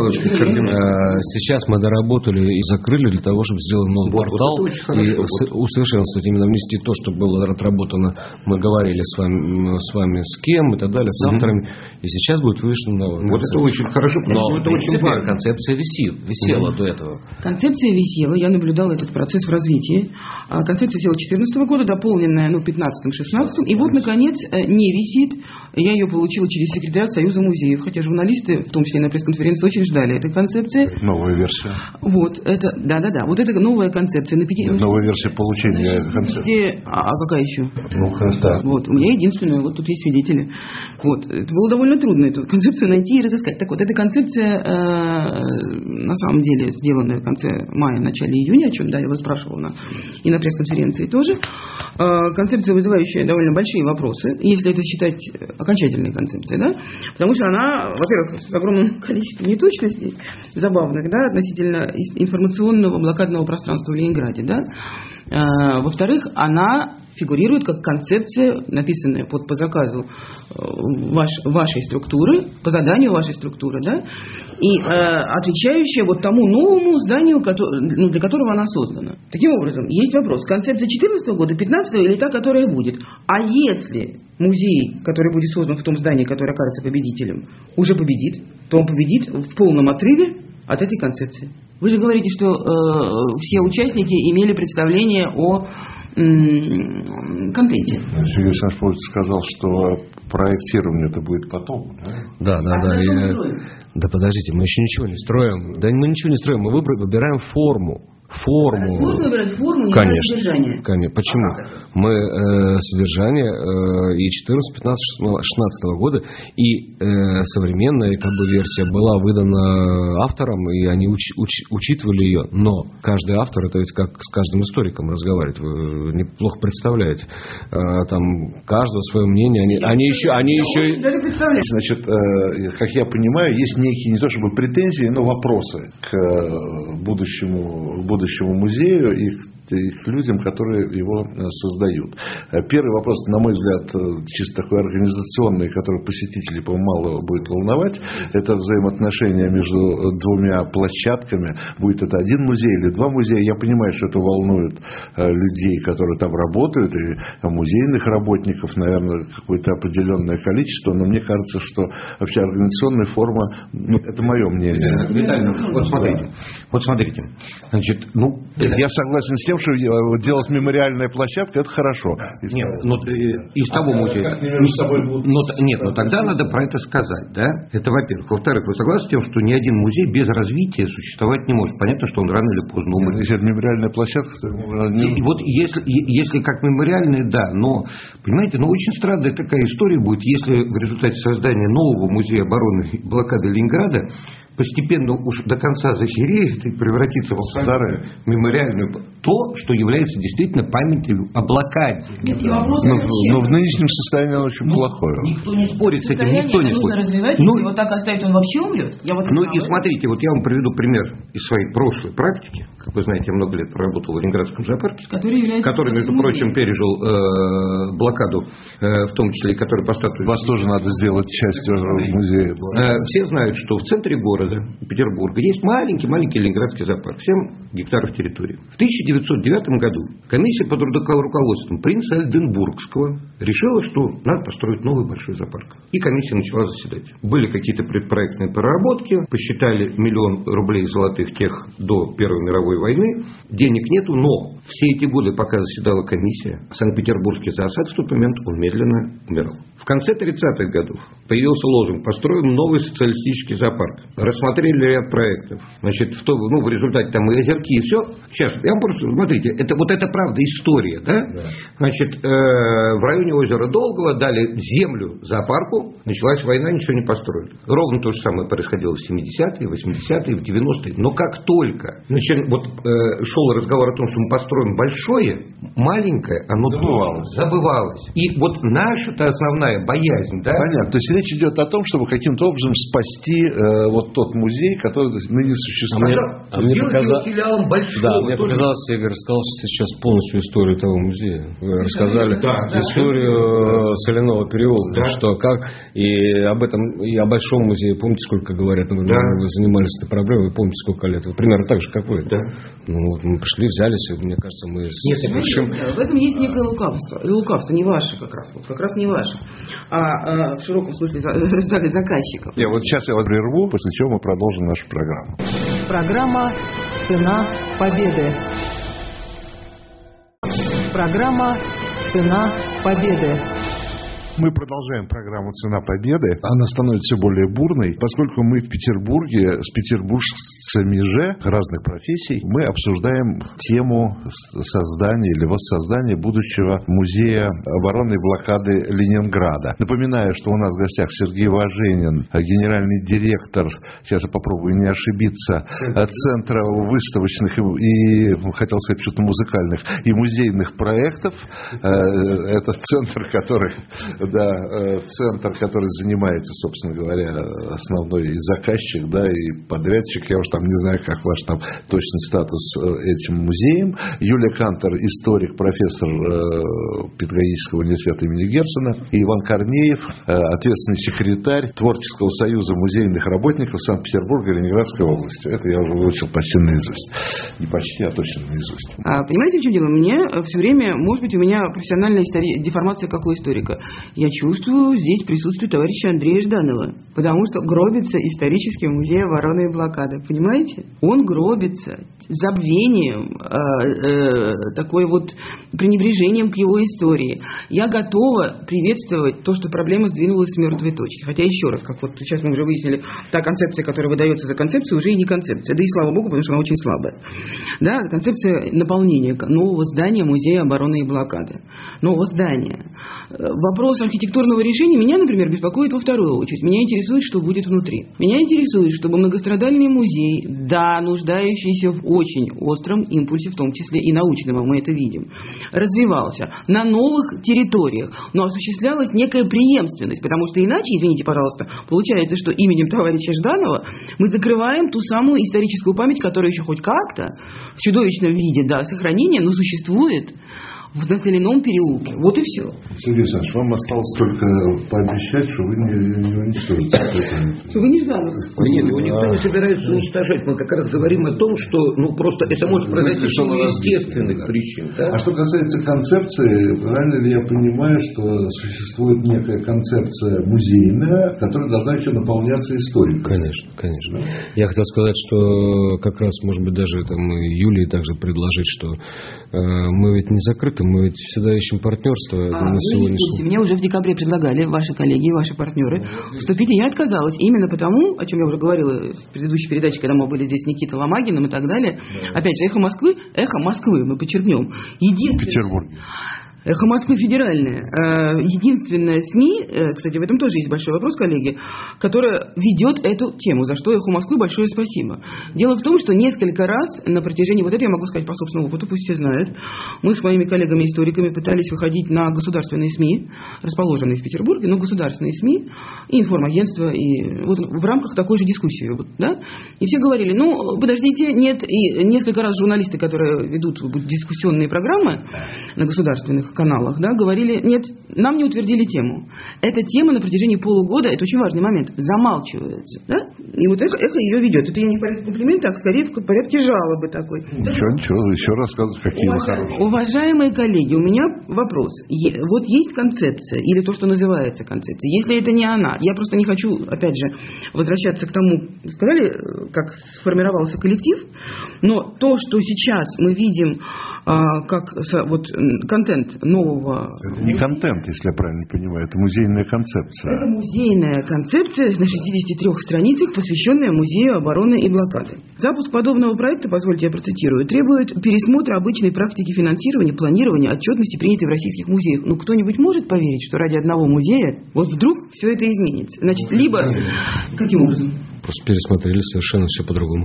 Speaker 5: Сейчас мы доработали и закрыли для того, чтобы сделать новый вот, портал вот и хорошо, усовершенствовать, именно внести то, что было отработано. Мы говорили с вами, с вами с кем и так далее, с авторами. Mm-hmm. И сейчас будет вышена новая
Speaker 3: Вот концепция. Это очень хорошо, потому что это очень важно.
Speaker 5: Концепция висит, висела mm-hmm. до этого.
Speaker 1: Концепция висела, я наблюдала этот процесс в развитии. Концепция висела четырнадцатого года, дополненная ну, пятнадцатым-шестнадцатым. И вот, наконец, не висит. Я ее получила через секретариат Союза музеев. Хотя журналисты журналисты, в том числе на пресс-конференции, очень ждали этой концепции.
Speaker 2: Новая версия.
Speaker 1: Вот, это, да-да-да, вот это новая концепция. На пяти,
Speaker 2: Нет, новая версия получения этой
Speaker 1: концепции. А, а какая еще?
Speaker 2: Ну, да.
Speaker 1: Вот, у меня единственная, вот тут есть свидетели. Вот, это было довольно трудно, эту концепцию найти и разыскать. Так вот, эта концепция, э, на самом деле, сделанная в конце мая, начале июня, о чем, да, я вас спрашивала на, и на пресс-конференции тоже. Э, концепция, вызывающая довольно большие вопросы, если это считать окончательной концепцией, да, потому что она, во-первых, с огромным количеством неточностей, забавных, да, относительно информационного блокадного пространства в Ленинграде, да. Э, во-вторых, она фигурирует как концепция, написанная под, по заказу ваш, вашей структуры, по заданию вашей структуры, да, и э, отвечающая вот тому новому зданию, который, ну, для которого она создана. Таким образом, есть вопрос, концепция две тысячи четырнадцатого года, две тысячи пятнадцатого или та, которая будет. А если музей, который будет создан в том здании, которое окажется победителем, уже победит, то он победит в полном отрыве от этой концепции. Вы же говорите, что э, все участники имели представление о контенте.
Speaker 2: Сергей Александрович сказал, что проектирование это будет потом.
Speaker 3: Да, да, да. да, я... да подождите, мы еще ничего не строим. Да мы ничего не строим, мы выбираем форму. Форму.
Speaker 1: Можно выбрать форму, не
Speaker 3: конечно,
Speaker 1: содержание.
Speaker 3: Конечно. Почему? Мы э, содержание э, и четырнадцатого, пятнадцатого, шестнадцатого года, и э, современная как бы версия была выдана авторам, и они уч, уч, учитывали ее. Но каждый автор, это ведь как с каждым историком разговаривать. Вы неплохо представляете. Э, там каждого свое мнение. Они, они еще, они еще.
Speaker 2: Значит, э, как я понимаю, есть некие не то чтобы претензии, но вопросы к будущему будущему будущему музею и к, и к людям, которые его создают. Первый вопрос, на мой взгляд, чисто такой организационный, который посетителей, по-моему, мало будет волновать, это взаимоотношения между двумя площадками. Будет это один музей или два музея. Я понимаю, что это волнует людей, которые там работают, и музейных работников, наверное, какое-то определенное количество, но мне кажется, что вообще организационная форма, ну, это мое мнение.
Speaker 4: Виталий, вот смотрите, вот смотрите, значит, ну,
Speaker 2: я согласен с тем, что делать мемориальная площадка, это хорошо.
Speaker 4: Нет, но из того музея. Но, нет, но тогда надо про это сказать, да? Это во-первых. Во-вторых, вы согласны с тем, что ни один музей без развития существовать не может? Понятно, что он рано или поздно умрет.
Speaker 2: Если это мемориальная площадка, то...
Speaker 4: И, и вот если, если как мемориальная, да, но, понимаете, ну очень странная такая история будет, если в результате создания нового музея обороны и блокады Ленинграда постепенно уж до конца захереет и превратится в старую мемориальную, то, что является действительно памятью о блокаде.
Speaker 1: Нет, но,
Speaker 2: но в нынешнем состоянии оно очень ну, плохое.
Speaker 4: Никто не спорит с этим, никто не спорит.
Speaker 1: Развивать, ну, если вот так оставить, он вообще умрет? Я вот
Speaker 4: ну и смотрите, вот я вам приведу пример из своей прошлой практики. Как вы знаете, я много лет проработал в Ленинградском зоопарке,
Speaker 1: который,
Speaker 4: который между прочим, пережил э, блокаду, э, в том числе, и который по статусу...
Speaker 2: Вас тоже надо сделать частью музея.
Speaker 4: Э, все знают, что в центре города Петербурга есть маленький-маленький Ленинградский зоопарк, семь гектаров территории. В тысяча девятьсот девятом году комиссия под руководством принца Эльденбургского решила, что надо построить новый большой зоопарк. И комиссия начала заседать. Были какие-то предпроектные проработки, посчитали миллион рублей золотых тех до Первой мировой войны. Денег нету, но все эти годы, пока заседала комиссия, Санкт-Петербургский зоосад в тот момент он медленно умирал. В конце тридцатых годов появился лозунг «Построим новый социалистический зоопарк». Рассмотрели ряд проектов. Значит, в, то, ну, в результате там и озерки, и все. Сейчас, я вам просто, смотрите, это, вот это правда история, да? Да. Значит, э, в районе озера Долгого дали землю зоопарку, началась война, ничего не построили. Ровно то же самое происходило в семидесятые, восьмидесятые, в девяностые. Но как только значит, вот, э, шел разговор о том, что мы построим большое, маленькое, оно забывалось. забывалось. И вот наша-то основная боязнь, да?
Speaker 2: Понятно. То есть речь идет о том, чтобы каким-то образом спасти э, вот тот музей, который ныне существует.
Speaker 3: А мне, а мне показалось, да, мне показалось, Игорь рассказал сейчас полностью историю того музея. Вы рассказали да, историю да. соляного переулка, да. что как и об этом и о большом музее. Помните, сколько говорят, например, да. вы занимались этой проблемой, вы помните, сколько лет? Вот, примерно так же, как вы. Да. Ну, вот мы пришли, взялись, и, мне кажется, мы
Speaker 1: совершим... В этом есть некое лукавство. Лукавство не ваше как раз, вот, как раз не ваше. А, а в широком смысле заказчиков.
Speaker 2: Я вот сейчас я вас прерву, после чего мы продолжим нашу программу.
Speaker 6: Программа «Цена победы». Программа «Цена победы».
Speaker 2: Мы продолжаем программу «Цена победы». Она становится все более бурной, поскольку мы в Петербурге с петербуржцами же разных профессий мы обсуждаем тему создания или воссоздания будущего музея оборонной блокады Ленинграда. Напоминаю, что у нас в гостях Сергей Важенин, генеральный директор, сейчас я попробую не ошибиться, Центра выставочных и, хотел сказать, что-то музыкальных и музейных проектов. Это центр, который... Да, центр, который занимается, собственно говоря, основной и заказчик, да, и подрядчик. Я уж там не знаю, как ваш там точный статус этим музеем. Юлия Кантор, историк, профессор Педагогического университета имени Герцена. И Иван Корнеев, ответственный секретарь Творческого союза музейных работников Санкт-Петербурга и Ленинградской области. Это я уже выучил почти наизусть. Не почти, а точно наизусть.
Speaker 1: А, понимаете, в чем дело? Мне все время, может быть, у меня профессиональная истори... деформация как у историка. Я чувствую здесь присутствие товарища Андрея Жданова, потому что гробится исторический музей обороны и блокады. Понимаете? Он гробится забвением, э, э, такой вот пренебрежением к его истории. Я готова приветствовать то, что проблема сдвинулась с мертвой точки. Хотя еще раз, как вот сейчас мы уже выяснили, та концепция, которая выдается за концепцию, уже и не концепция. Да и слава богу, потому что она очень слабая. Да, концепция наполнения нового здания музея обороны и блокады. Нового здания. Вопрос архитектурного решения меня, например, беспокоит во вторую очередь. Меня интересует, что будет внутри. Меня интересует, чтобы многострадальный музей, да, нуждающийся в очень остром импульсе, в том числе и научном, мы это видим, развивался на новых территориях, но осуществлялась некая преемственность, потому что иначе, извините, пожалуйста, получается, что именем товарища Жданова мы закрываем ту самую историческую память, которая еще хоть как-то в чудовищном виде, да, сохранения, но существует в населенном переулке. Вот и все.
Speaker 2: Сергей Александрович, вам осталось только пообещать, что вы не, не уничтожите.
Speaker 1: Что вы не Жданов.
Speaker 4: Нет, его никто не собирается уничтожать. Мы как раз говорим о том, что ну просто это может произойти в силу естественных причин. Да?
Speaker 2: А что касается концепции, правильно ли я понимаю, что существует некая концепция музейная, которая должна еще наполняться историей?
Speaker 3: Конечно, конечно. Да? Я хотел сказать, что как раз, может быть, даже там Юлии также предложить, что э, мы ведь не закрыты. Мы ведь всегда ищем партнерство
Speaker 1: а,
Speaker 3: на сегодняшний.
Speaker 1: Мне уже в декабре предлагали ваши коллеги, ваши партнеры вступить, и я отказалась. Именно потому, о чем я уже говорила в предыдущей передаче, когда мы были здесь с Никитой Ломагиным и так далее. Да. Опять же, эхо Москвы, эхо Москвы, мы подчеркнем. Единственное...
Speaker 2: Петербург.
Speaker 1: Эхо Москвы федеральное. Единственная СМИ, кстати, в этом тоже есть большой вопрос, коллеги, которая ведет эту тему, за что Эхо Москвы большое спасибо. Дело в том, что несколько раз на протяжении, вот это я могу сказать по собственному опыту, пусть все знают, мы с моими коллегами-историками пытались выходить на государственные СМИ, расположенные в Петербурге, но государственные СМИ, и информагентства, и вот в рамках такой же дискуссии. Вот, да? И все говорили, ну, подождите, нет, и несколько раз журналисты, которые ведут дискуссионные программы на государственных каналах, да, говорили, нет, нам не утвердили тему. Эта тема на протяжении полугода, это очень важный момент, замалчивается. Да? И вот эхо, эхо ее ведет. Это я не в порядке комплимента, а скорее в порядке жалобы такой.
Speaker 2: Ничего, ничего, еще рассказывать, какие
Speaker 1: Уваж...
Speaker 2: вы хорошие.
Speaker 1: Уважаемые коллеги, у меня вопрос. Е- вот есть концепция, или то, что называется концепцией. Если это не она, я просто не хочу, опять же, возвращаться к тому, сказали, как сформировался коллектив, но то, что сейчас мы видим а, как вот контент нового...
Speaker 2: Это не контент, если я правильно понимаю, это музейная концепция.
Speaker 1: Это музейная концепция на шестидесяти трёх страницах, посвященная музею обороны и блокады. Запуск подобного проекта, позвольте я процитирую, требует пересмотра обычной практики финансирования, планирования, отчетности, принятой в российских музеях. Ну, кто-нибудь может поверить, что ради одного музея вот вдруг все это изменится? Значит, либо... Каким образом?
Speaker 3: Просто пересмотрели совершенно все по-другому.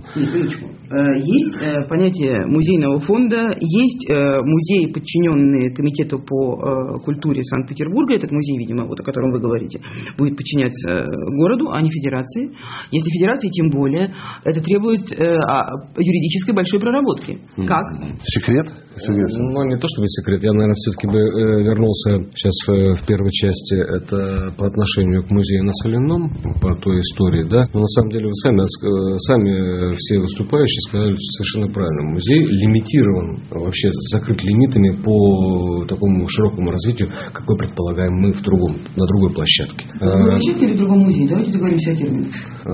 Speaker 1: Есть понятие музейного фонда, есть музеи, подчиненные комитету по культуре Санкт-Петербурга. Этот музей, видимо, вот о котором вы говорите, будет подчиняться городу, а не федерации. Если федерации, тем более, это требует юридической большой проработки. Как?
Speaker 2: Секрет?
Speaker 3: Ну, не то чтобы секрет. Я, наверное, все-таки бы вернулся сейчас в первой части. Это по отношению к музею на Соляном, по той истории, да. Но на самом самом деле, вы сами, сами все выступающие сказали совершенно правильно. Музей лимитирован, вообще закрыт лимитами по такому широкому развитию, какой предполагаем мы в другом, на другой площадке.
Speaker 1: В другой площадке или в другом музее? Давайте договоримся о терминах.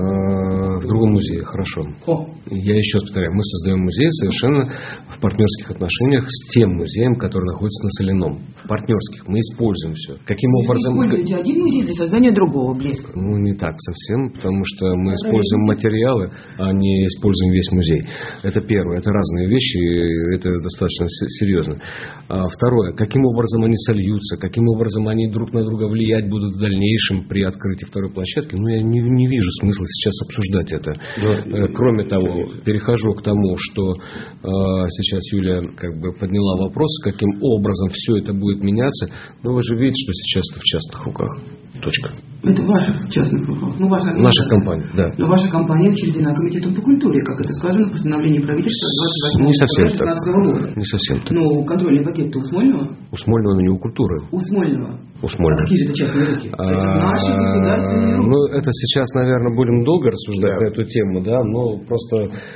Speaker 3: В другом музее, хорошо. О. Я еще раз повторяю, мы создаем музей совершенно в партнерских отношениях с тем музеем, который находится на Соляном. В партнерских. Мы используем все. Каким
Speaker 1: Вы
Speaker 3: образом...
Speaker 1: Вы используете один музей для создания другого, близко?
Speaker 3: Ну, не так совсем, потому что мы используем материалы, а не используем весь музей. Это первое. Это разные вещи, и это достаточно серьезно. А второе. Каким образом они сольются, каким образом они друг на друга влиять будут в дальнейшем при открытии второй площадки, ну, я не, не вижу смысла сейчас обсуждать это. Но, кроме того, перехожу к тому, что э, сейчас Юля как бы подняла вопрос, каким образом все это будет меняться. Но вы же видите, что сейчас это в частных руках. Точка.
Speaker 1: Это в ваших частных руках. Ну, ваша
Speaker 3: Наша компания, да.
Speaker 1: Но ваша компания учреждена комитетом по культуре, как это сказано в постановлении правительства двадцать восьмого февраля две тысячи шестнадцатого года.
Speaker 3: Не совсем так.
Speaker 1: Ну, контрольный пакет-то у Смольного?
Speaker 3: У Смольного, но не у культуры.
Speaker 1: У Смольного.
Speaker 3: У Смольного.
Speaker 1: А какие же это частные руки? Это наши государственные руки.
Speaker 3: Ну, это сейчас, наверное, будем долго рассуждать на эту тему, да, но просто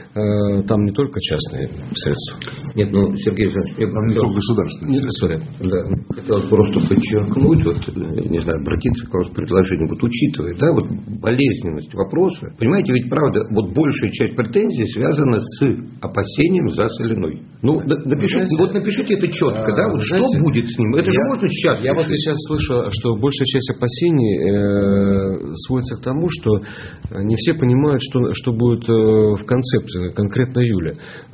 Speaker 3: э, там не только частные средства.
Speaker 4: Нет, ну, Сергей Александрович, я бы
Speaker 2: хотел государственные.
Speaker 3: Нет,
Speaker 4: да, хотел просто подчеркнуть, вот, не знаю, обратиться к вам с предложением, вот учитывая, да, вот болезненность вопроса, понимаете, ведь правда, вот большая часть претензий связана с опасением за Соляной. Ну, напишите, вот напишите это четко, да, вот что будет с ним, это же можно сейчас.
Speaker 3: Я вот сейчас слышу, что большая часть опасений э, сводится к тому, что не все понимают, что, что будет э, в концепции, конкретно Юля.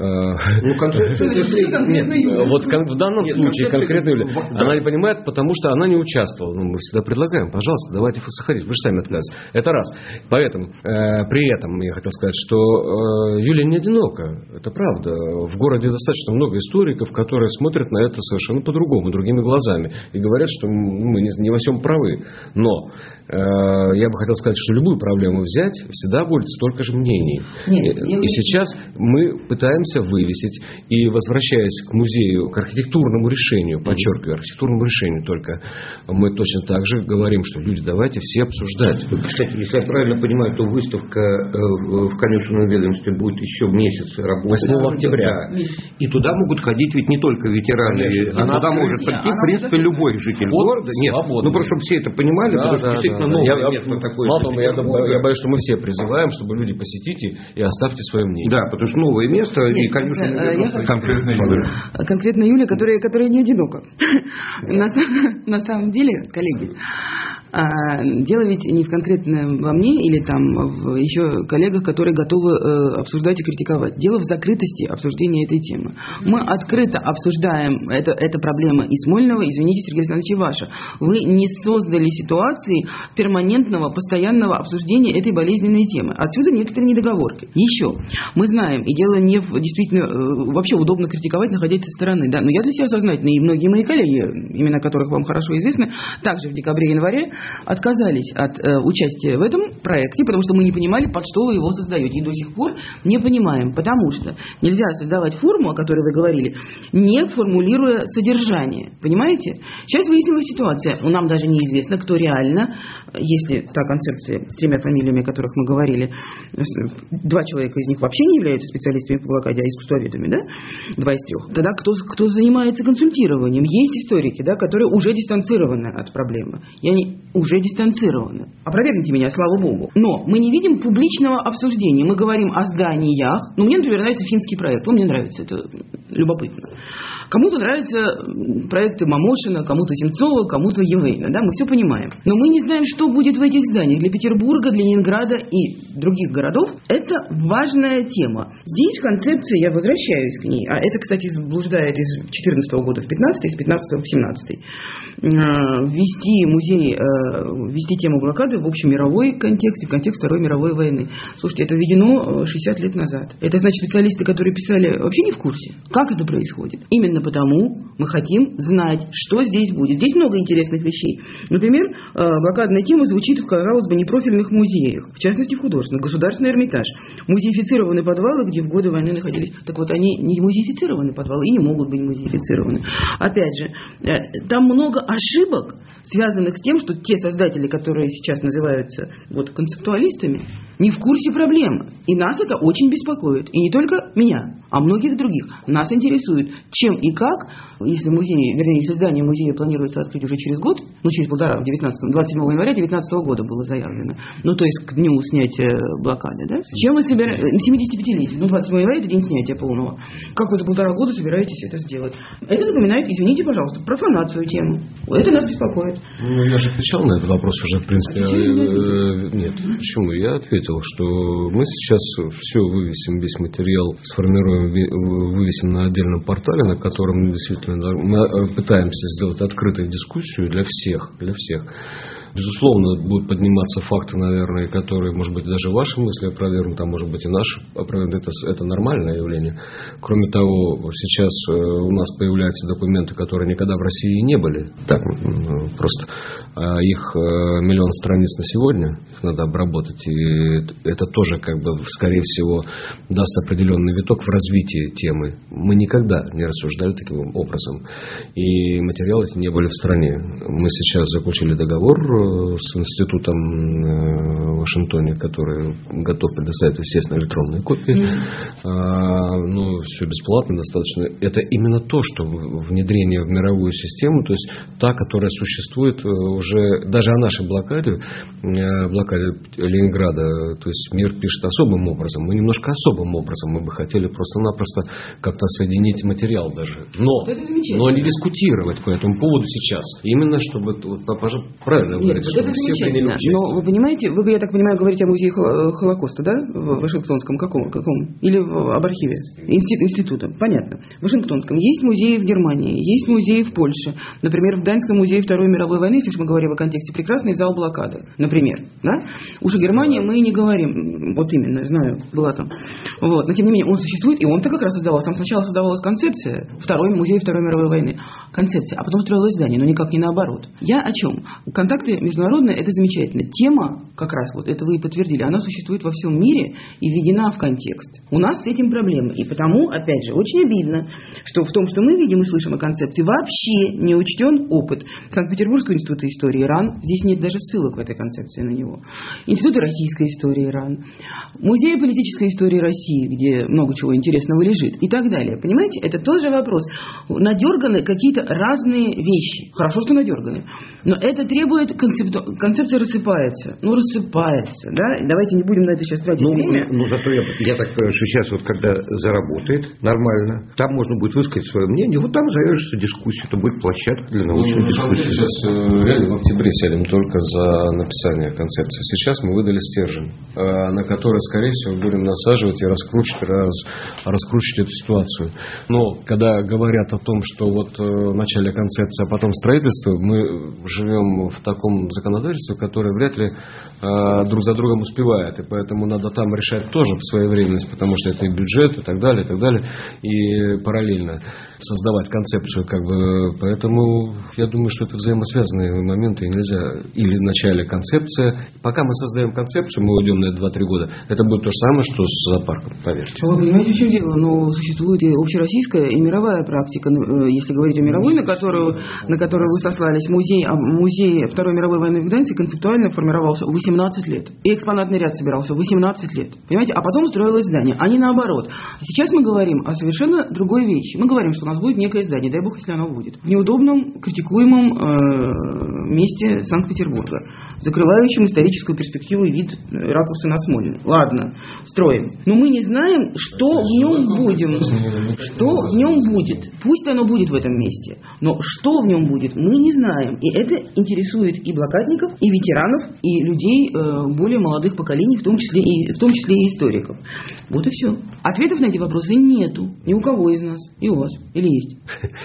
Speaker 4: Ну, концепция
Speaker 3: Нет, вот в данном Нет, случае конкретно Юля, да. Она не понимает, потому что она не участвовала. Ну, мы всегда предлагаем, пожалуйста, давайте сохранить. Вы же сами отказываетесь. Это раз. Поэтому, э, при этом я хотел сказать, что э, Юля не одинока. Это правда. В городе достаточно много историков, которые смотрят на это совершенно по-другому, другими глазами. И говорят, что мы не, не во всем правы. Но э, я бы хотел сказать, что любую проблему взять, всегда будет столько же мнений. Нет, и, и сейчас мы пытаемся вывесить, и возвращаясь к музею, к архитектурному решению, подчеркиваю, архитектурному решению только, мы точно так же говорим, что люди, давайте все обсуждать.
Speaker 4: Кстати, если я правильно понимаю, то выставка в конюшенном ведомстве будет еще в месяц работать.
Speaker 3: восьмого октября.
Speaker 4: Да. И туда могут ходить ведь не только ветераны, а туда может прийти, в принципе, любой житель вот города. Нет, свободно. Ну, просто чтобы все это понимали, да, потому что да, действительно да, новое
Speaker 3: я,
Speaker 4: место такое.
Speaker 3: Мало того, я, я боюсь, что мы все призываем, чтобы люди посетите и оставьте свое мнение.
Speaker 4: Да, потому что новое место. Нет, и конюшенное ведомство.
Speaker 2: Конкретно Юля.
Speaker 1: Конкретно Юля, которая, которая не одинока. На, на самом деле, коллеги, дело ведь не в конкретном во мне или там в еще коллегах, которые готовы обсуждать и критиковать. Дело в закрытости обсуждения этой темы. Мы открыто обсуждаем это, это проблема и Смольного, извините, Сергей Александрович, и ваша. Вы не создали ситуации перманентного, постоянного обсуждения этой болезненной темы. Отсюда некоторые недоговорки. Еще. Мы знаем, и дело не в действительно, вообще удобно критиковать, находясь со стороны, да, но я для себя сознательно, и многие мои коллеги, имена которых вам хорошо известны, также в декабре-январе отказались от э, участия в этом проекте, потому что мы не понимали, под что вы его создаете. И до сих пор не понимаем, потому что нельзя создавать форму, о которой вы говорили, не формулируя содержание. Понимаете? Сейчас выяснилась ситуация. Нам даже неизвестно, кто реально, если та концепция с тремя фамилиями, о которых мы говорили, два человека из них вообще не являются специалистами по блокаде, а искусствоведами, да? Два из трех. Тогда кто, кто занимается консультированием? Есть историки, да, которые уже дистанцированы от проблемы. И они уже дистанцированы. Опровергните меня, слава богу. Но мы не видим публичного обсуждения. Мы говорим о зданиях. Ну, мне, например, нравится финский проект. Он мне нравится, это любопытно. Кому-то нравятся проекты Мамошина, кому-то Земцова, кому-то Евейна. Да? Мы все понимаем. Но мы не знаем, что будет в этих зданиях. Для Петербурга, для Ленинграда и других городов это важная тема. Здесь концепция, я возвращаюсь к ней, а это, кстати, блуждает из две тысячи четырнадцатого года в две тысячи пятнадцатый, из две тысячи пятнадцатого в две тысячи семнадцатый. Ввести музей, ввести тему блокады в общемировой контекст и в контекст Второй мировой войны. Слушайте, это введено шестьдесят лет назад. Это значит, специалисты, которые писали, вообще не в курсе, как это происходит. Именно потому мы хотим знать, что здесь будет. Здесь много интересных вещей. Например, блокадная тема звучит в, казалось бы, непрофильных музеях, в частности, в художественных. Государственный Эрмитаж. Музеифицированные подвалы, где в годы войны находились. Так вот, они не музеифицированные подвалы и не могут быть музеифицированы. Опять же, там много ошибок, связанных с тем, что те создатели, которые сейчас называются вот, концептуалистами, не в курсе проблем. И нас это очень беспокоит. И не только меня, а многих других. Нас интересует, чем и как, если музей, вернее, если здание музея планируется открыть уже через год, ну, через полтора, в девятнадцатом, двадцать седьмого января две тысячи девятнадцатого года было заявлено. Ну, то есть к дню снятия блокады, да? Чем вы собираетесь? семидесятипятилетие. Ну, двадцать седьмого января это день снятия полного. Как вы за полтора года собираетесь это сделать? Это напоминает, извините, пожалуйста, профанацию тему. Это нас беспокоит.
Speaker 3: Ну, я же отвечал на этот вопрос уже, в принципе. Нет, нет, почему? Я ответил, что мы сейчас все вывесим, весь материал сформируем, вывесим на отдельном портале, на котором действительно мы пытаемся сделать открытую дискуссию для всех, для всех. Безусловно, будут подниматься факты, наверное, которые, может быть, даже ваши мысли опровергнут, а может быть и наши опровергнут. Это, это нормальное явление. Кроме того, сейчас у нас появляются документы, которые никогда в России не были. Так, просто их миллион страниц на сегодня, их надо обработать. И это тоже, как бы, скорее всего, даст определенный виток в развитии темы. Мы никогда не рассуждали таким образом. И материалы эти не были в стране. Мы сейчас заключили договор с институтом в Вашингтоне, который готов предоставить, естественно, электронные копии. Mm-hmm. А, ну, все бесплатно достаточно. Это именно то, что внедрение в мировую систему, то есть та, которая существует уже, даже о нашей блокаде, блокаде Ленинграда, то есть мир пишет особым образом. Мы немножко особым образом. Мы бы хотели просто-напросто как-то соединить материал даже. Но, но не дискутировать по этому поводу сейчас. Именно чтобы, вот, правильно
Speaker 1: говорить, Нет, это замечательно. Но вы понимаете, вы, я так понимаю, говорите о музее Холокоста, да? В Вашингтонском каком? каком? Или в, об архиве? Институт, института. Понятно. В Вашингтонском. Есть музеи в Германии, есть музеи в Польше. Например, в Даньском музее Второй мировой войны, если мы говорим о контексте, прекрасный зал блокады. Например. Да? Уж о Германии мы не говорим. Вот именно, знаю, была там. Вот. Но тем не менее, он существует, и он-то как раз создавался. Там сначала создавалась концепция Второй музей Второй мировой войны. Концепция. А потом строилось здание, но никак не наоборот. Я о чем? Контакты международные, это замечательно. Тема, как раз вот это вы и подтвердили, она существует во всем мире и введена в контекст. У нас с этим проблемы. И потому, опять же, очень обидно, что в том, что мы видим и слышим о концепции, вообще не учтен опыт Санкт-Петербургского института истории РАН. Здесь нет даже ссылок в этой концепции на него. Института российской истории РАН. Музея политической истории России, где много чего интересного лежит. И так далее. Понимаете, это тоже вопрос. Надерганы какие-то разные вещи. Хорошо, что надерганы. Но это требует концепту... концепция рассыпается. Ну, рассыпается, да? Давайте не будем на это сейчас тратить
Speaker 4: ну,
Speaker 1: время.
Speaker 4: Ну, зато я, я так понимаю, что сейчас вот когда заработает нормально, там можно будет высказать свое мнение, вот там завершится дискуссия, это будет площадка для научной ну, дискуссии.
Speaker 3: Сейчас реально в октябре сядем только за написание концепции. Сейчас мы выдали стержень, на который, скорее всего, будем насаживать и раскручивать, раз, раскручивать эту ситуацию. Но когда говорят о том, что вот в начале концепции, а потом строительство, мы живем в таком законодательстве, которое вряд ли э, друг за другом успевает. И поэтому надо там решать тоже своевременность, потому что это и бюджет, и так далее, и так далее. И параллельно создавать концепцию, как бы. Поэтому я думаю, что это взаимосвязанные моменты. И нельзя. Или в начале концепция. Пока мы создаем концепцию, мы уйдем на два-три года. Это будет то же самое, что с зоопарком, поверьте.
Speaker 1: Вы понимаете, в чем дело? Но существует и общероссийская, и мировая практика. Если говорить о мировой, на которую, на которую вы сослались, музей, музей Второй мировой войны в Гданьске концептуально формировался восемнадцать лет. И экспонатный ряд собирался восемнадцать лет. Понимаете? А потом строилось здание, а не наоборот. Сейчас мы говорим о совершенно другой вещи. Мы говорим, что у нас будет некое здание, дай бог, если оно будет, в неудобном, критикуемом э, месте Санкт-Петербурга, закрывающим историческую перспективу и вид ракурса на Смолино. Ладно, строим. Но мы не знаем, что в нем будем. Что в нем будет. Пусть оно будет в этом месте. Но что в нем будет, мы не знаем. И это интересует и блокадников, и ветеранов, и людей э, более молодых поколений, в том числе и, в том числе и историков. Вот и все. Ответов на эти вопросы нету. Ни у кого из нас. И у вас. Или есть?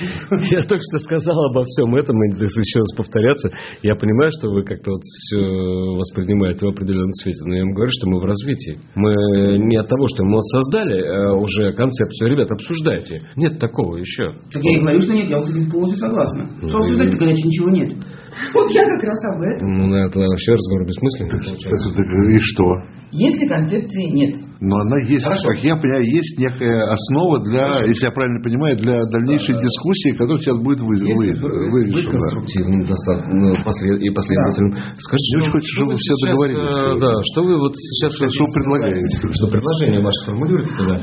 Speaker 3: Я только что сказал обо всем этом, и еще раз повторяться. Я понимаю, что вы как-то вот все воспринимаете в определенном свете, но я вам говорю, что мы в развитии. Мы не от того, что мы вот создали уже концепцию, ребят, обсуждайте. Нет такого еще.
Speaker 1: Так я и говорю, что нет, я с этим полностью согласна. Что обсуждать-то, когда ничего нет? Вот я как раз об этом.
Speaker 3: Ну, на это вообще разговор бессмысленный.
Speaker 2: И что?
Speaker 1: Если концепции нет.
Speaker 2: Но она есть, Хорошо. Как я понимаю, есть некая основа для, Хорошо. Если я правильно понимаю, для дальнейшей да, дискуссии, которая сейчас будет вырежена.
Speaker 3: Быть конструктивным достаточно и последовательным.
Speaker 2: Да. Скажите, очень хочется, чтобы вы все сейчас, договорились.
Speaker 3: Да, что вы вот сейчас...
Speaker 2: Что, что вы предлагаете?
Speaker 3: Что предложение ваше сформулируете тогда?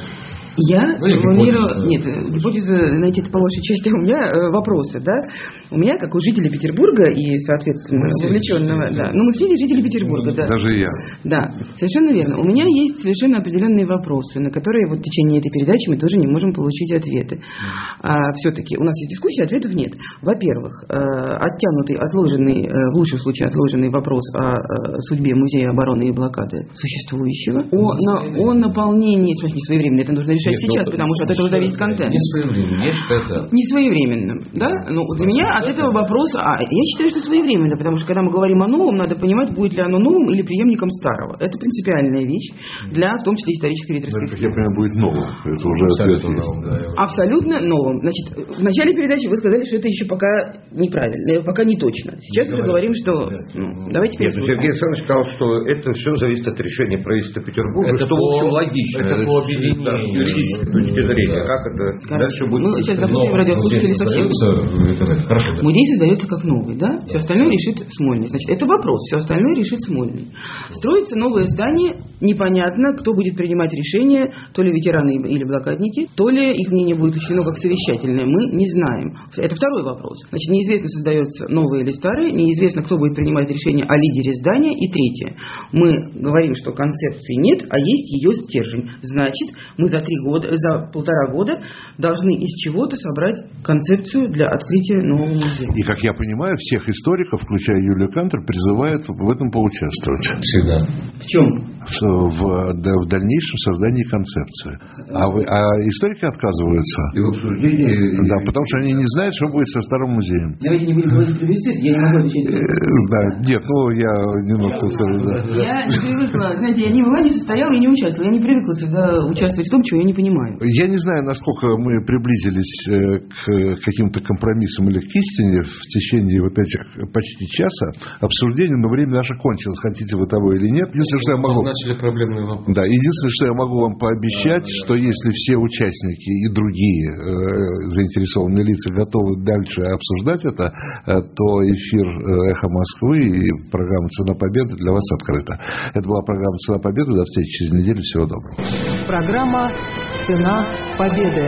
Speaker 1: Я сформулирую... Нет, гипотеза, знаете, это по вашей части у меня э, вопросы, да? У меня, как у жителя Петербурга и, соответственно, вовлеченного... Да, ну, мы все жители Петербурга, да.
Speaker 2: Даже я.
Speaker 1: Да, совершенно верно. У меня есть совершенно определенные вопросы, на которые вот в течение этой передачи мы тоже не можем получить ответы. А, все-таки у нас есть дискуссия, ответов нет. Во-первых, э, оттянутый, отложенный, э, в лучшем случае отложенный вопрос о э, судьбе Музея обороны и блокады существующего, о, на, о наполнении... Не своевременно, это нужно решать Нет, сейчас, потому что от этого зависит контент.
Speaker 3: Не своевременно, я считаю, да.
Speaker 1: Не своевременно, да? Ну, для меня от этого вопроса... А, я считаю, что своевременно, потому что когда мы говорим о новом, надо понимать, будет ли оно новым или преемником старого. Это принципиальная вещь для, в том числе, исторической ретроспективы.
Speaker 2: Как я понимаю, будет новым. Это уже
Speaker 1: абсолютно новым. Да. Абсолютно новым. Значит, в начале передачи вы сказали, что это еще пока неправильно, пока не точно. Сейчас уже говорим, что... Ну, давайте
Speaker 4: Нет, Сергей Александрович сказал, что это все зависит от решения правительства Петербурга, это что, по, в общем, логично.
Speaker 3: Это по объединению.
Speaker 4: Точки зрения, да. Как это Хорошо. Дальше будет?
Speaker 1: Мы сейчас запустим радиослушателей совсем.
Speaker 3: Хорошо, да.
Speaker 1: Музей создается как новый, да? Все остальное решит Смольный. Значит, это вопрос, все остальное решит Смольный. Строится новое здание, непонятно, кто будет принимать решение, то ли ветераны или блокадники, то ли их мнение будет учтено как совещательное, мы не знаем. Это второй вопрос. Значит, неизвестно, создается новое или старое, неизвестно, кто будет принимать решение о лидере здания. И третье. Мы говорим, что концепции нет, а есть ее стержень. Значит, мы за три года, за полтора года должны из чего-то собрать концепцию для открытия нового музея.
Speaker 2: И, как я понимаю, всех историков, включая Юлию Кантер, призывают в этом поучаствовать.
Speaker 3: Всегда.
Speaker 1: В чем?
Speaker 2: В, в, в дальнейшем создании концепции. А, вы, а историки отказываются.
Speaker 4: И в обсуждении...
Speaker 2: Да, потому что они не знают, что будет со старым музеем.
Speaker 1: Давайте не будем говорить плебисцит, я не могу отвечать.
Speaker 2: Да, нет, ну я немножко...
Speaker 1: Я не привыкла, знаете, я не была, не состояла и не участвовала. Я не привыкла всегда участвовать в том, чего я не понимаю.
Speaker 2: Я не знаю, насколько мы приблизились к каким-то компромиссам или к истине в течение вот этих почти часа обсуждения, но время наше кончилось, хотите вы того или нет. Единственное, что я могу...
Speaker 3: Начали проблемные вопросы.
Speaker 2: Да, единственное, что я могу вам пообещать, да, что если все участники и другие э, заинтересованные лица готовы дальше обсуждать это, э, то эфир «Эхо Москвы» и программа «Цена Победы» для вас открыта. Это была программа «Цена Победы». До встречи через неделю. Всего доброго.
Speaker 6: Программа «Цена Победы».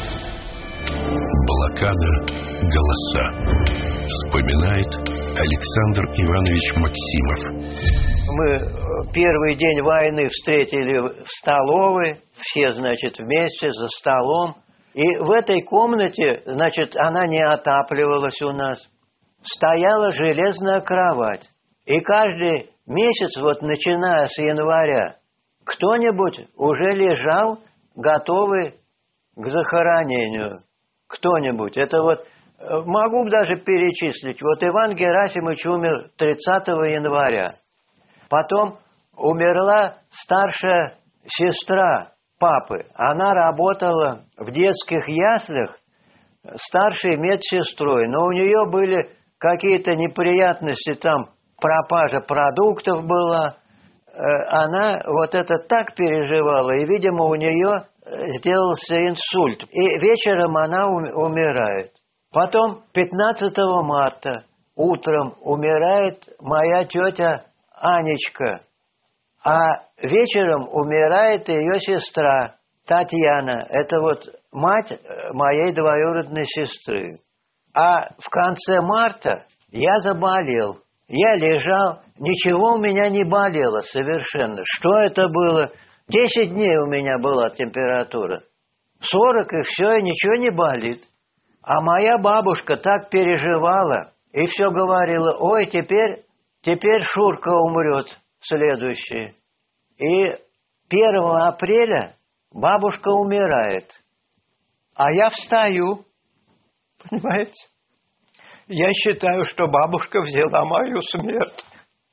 Speaker 7: Блокада голоса. Вспоминает Александр Иванович Максимов.
Speaker 8: Мы первый день войны встретили в столовой, все, значит, вместе за столом. И в этой комнате, значит, она не отапливалась у нас. Стояла железная кровать. И каждый месяц, вот начиная с января, кто-нибудь уже лежал, готовый к захоронению. Кто-нибудь. Это вот, могу даже перечислить. Вот Иван Герасимович умер тридцатого января. Потом умерла старшая сестра папы. Она работала в детских яслях старшей медсестрой. Но у нее были какие-то неприятности, там пропажа продуктов была. Она вот это так переживала, и, видимо, у нее сделался инсульт. И вечером она умирает. Потом пятнадцатого марта утром умирает моя тетя Анечка, а вечером умирает ее сестра Татьяна. Это вот мать моей двоюродной сестры. А в конце марта я заболел. Я лежал, ничего у меня не болело совершенно. Что это было? Десять дней у меня была температура. Сорок и все, и ничего не болит. А моя бабушка так переживала и все говорила: ой, теперь... Теперь Шурка умрет следующий. И первого апреля бабушка умирает. А я встаю. Понимаете? Я считаю, что бабушка взяла мою смерть.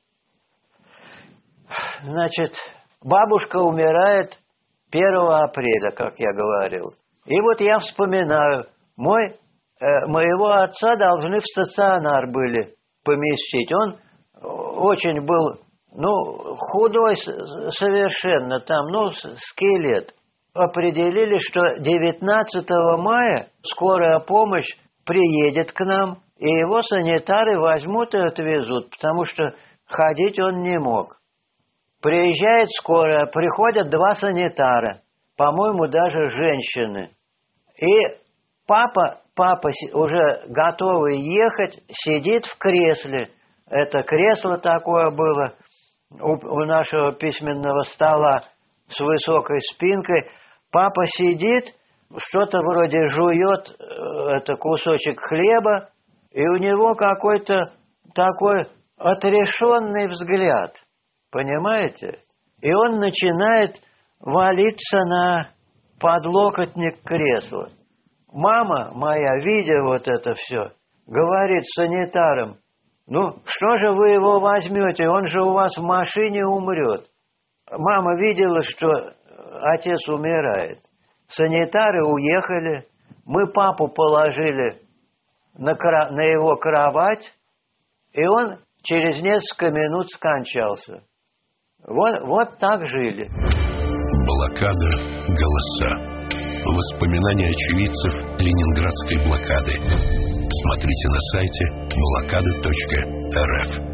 Speaker 8: Значит, бабушка умирает первого апреля, как я говорил. И вот я вспоминаю, мой, э, моего отца должны в стационар были поместить. Он очень был ну, худой совершенно там, ну, скелет. Определили, что девятнадцатого мая скорая помощь приедет к нам, и его санитары возьмут и отвезут, потому что ходить он не мог. Приезжает скорая, приходят два санитара, по-моему, даже женщины. И папа, папа уже готовый ехать, сидит в кресле. Это кресло такое было у, у нашего письменного стола с высокой спинкой. Папа сидит, что-то вроде жует, это кусочек хлеба, и у него какой-то такой отрешенный взгляд, понимаете? И он начинает валиться на подлокотник кресла. Мама моя, видя вот это все, говорит санитарам: ну, что же вы его возьмете, он же у вас в машине умрет. Мама видела, что отец умирает. Санитары уехали, мы папу положили на, кра... на его кровать, и он через несколько минут скончался. Вот, вот так жили.
Speaker 7: Блокада, голоса. Воспоминания очевидцев Ленинградской блокады. Смотрите на сайте блокада точка эр эф.